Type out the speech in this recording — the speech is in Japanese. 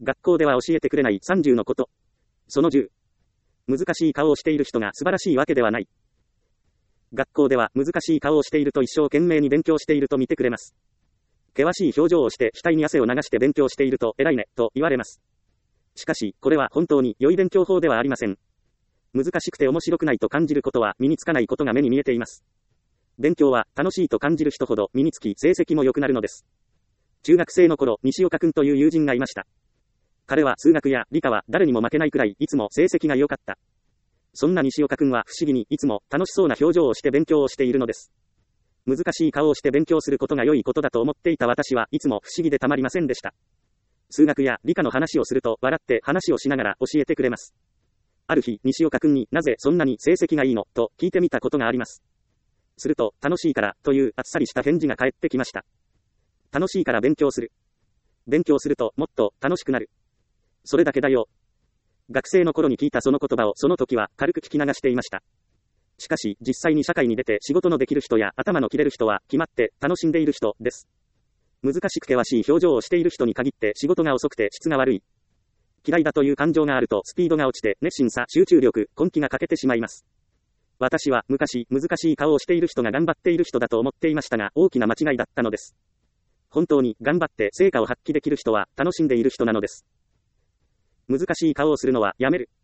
学校では教えてくれない30のこと。その10。難しい顔をしている人が素晴らしいわけではない。学校では難しい顔をしていると一生懸命に勉強していると見てくれます。険しい表情をして額に汗を流して勉強していると偉いね、と言われます。しかし、これは本当に良い勉強法ではありません。難しくて面白くないと感じることは身につかないことが目に見えています。勉強は楽しいと感じる人ほど身につき成績も良くなるのです。中学生の頃、西岡くんという友人がいました。彼は数学や理科は誰にも負けないくらいいつも成績が良かった。そんな西岡くんは不思議にいつも楽しそうな表情をして勉強をしているのです。難しい顔をして勉強することが良いことだと思っていた私はいつも不思議でたまりませんでした。数学や理科の話をすると笑って話をしながら教えてくれます。ある日、西岡くんになぜそんなに成績がいいのと聞いてみたことがあります。すると、楽しいからというあっさりした返事が返ってきました。楽しいから勉強する。勉強するともっと楽しくなる。それだけだよ。学生の頃に聞いたその言葉をその時は軽く聞き流していました。しかし、実際に社会に出て仕事のできる人や頭の切れる人は決まって楽しんでいる人です。難しく険しい表情をしている人に限って仕事が遅くて質が悪い。嫌いだという感情があるとスピードが落ちて熱心さ、集中力、根気が欠けてしまいます。私は昔難しい顔をしている人が頑張っている人だと思っていましたが大きな間違いだったのです。本当に頑張って成果を発揮できる人は楽しんでいる人なのです。難しい顔をするのはやめる。